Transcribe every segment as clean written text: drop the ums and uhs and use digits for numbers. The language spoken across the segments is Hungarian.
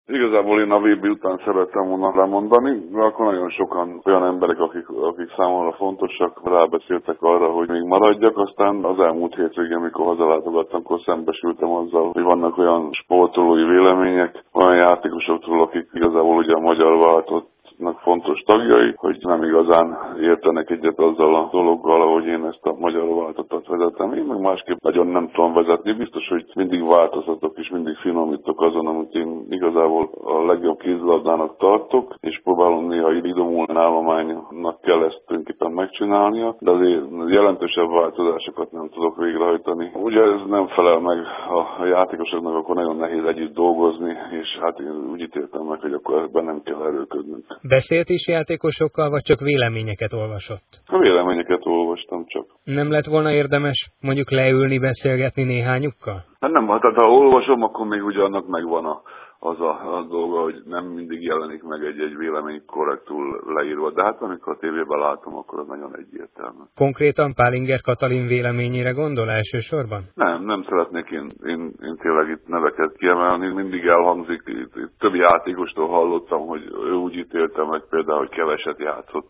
Igazából én a VB után szerettem volna lemondani, de akkor nagyon sokan olyan emberek, akik számomra fontosak, rábeszéltek arra, hogy még maradjak. Aztán az elmúlt hétvégén, amikor hazalátogattam, akkor szembesültem azzal, hogy vannak olyan sportolói vélemények, olyan játékosoktól, akik igazából ugye a magyar váltott fontos tagjai, hogy nem igazán értenek egyet azzal a dologgal, ahogy én ezt a magyar váltottat vezetem. Én meg másképp nagyon nem tudom vezetni. Biztos, hogy mindig változtatok és mindig finomítok azon, amit én igazából a legjobb kézilabdának tartok, és próbálom néha idomulni állománynak kell ezt tulajdonképpen megcsinálnia, de azért jelentősebb változásokat nem tudok végrehajtani. Ugye ez nem felel meg a játékosoknak, akkor nagyon nehéz együtt dolgozni, és hát én úgy ítéltem meg, hogy akkor ebben nem kell erőködnünk. Beszélt is játékosokkal, vagy csak véleményeket olvasott? A véleményeket olvastam csak. Nem lett volna érdemes mondjuk leülni, beszélgetni néhányukkal? Hát nem, tehát ha olvasom, akkor még ugye annak megvan az a dolga, hogy nem mindig jelenik meg egy vélemény korrektul leírva, de hát amikor a tévében látom, akkor az nagyon egyértelmű. Konkrétan Pálinger Katalin véleményére gondol elsősorban? Nem szeretnék én tényleg itt neveket kiemelni, mindig elhangzik, itt több játékostól hallottam, hogy ő úgy ítélte meg például, hogy keveset játszott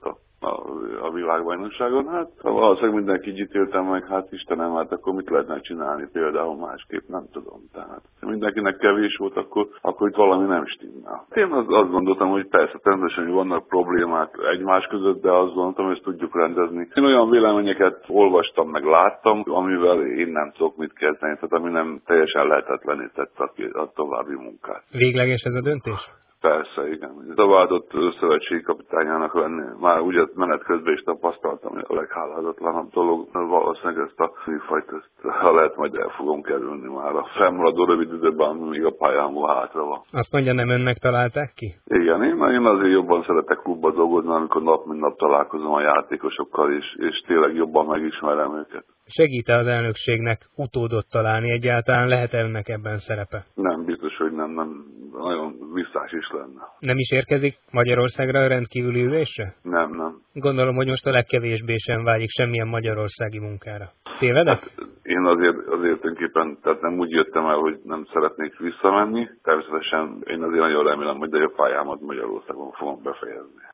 a világbajnokságon. Hát ha valószínűleg mindenki így ítéltem meg, hát Istenem, hát akkor mit lehetne csinálni például másképp, nem tudom. Tehát ha mindenkinek kevés volt, akkor itt valami nem stimmel. Én azt gondoltam, hogy persze természetesen, hogy vannak problémák egymás között, de azt gondoltam, hogy ezt tudjuk rendezni. Én olyan véleményeket olvastam, meg láttam, amivel én nem tudok mit kezdeni, tehát ami nem teljesen lehetetlenített a további munkát. Végleges ez a döntés? Persze, igen. A váltott szövetségi kapitányának lenni. Már ugye menet közben is tapasztaltam, hogy a leghálázatlanabb dolog, valószínűleg ezt a műfajt, ha lehet, majd el fogom kerülni már a fennmaradó rövid időben, még a pályámból hátra van. Azt mondja, nem önnek találták ki? Igen, én azért jobban szeretek klubba dolgozni, amikor nap mint nap találkozom a játékosokkal, és tényleg jobban megismerem őket. Segít-e az elnökségnek utódot találni? Egyáltalán lehet-e önnek ebben szerepe? Nem, biztos, hogy nem nagyon visszás is lenne. Nem is érkezik Magyarországra a rendkívüli ülésre? Nem. Gondolom, hogy most a legkevésbé sem vágyik semmilyen magyarországi munkára. Tévedek? Hát én azért tulajdonképpen, tehát nem úgy jöttem el, hogy nem szeretnék visszamenni. Természetesen én azért nagyon remélem, hogy a pályámat Magyarországon fogom befejezni.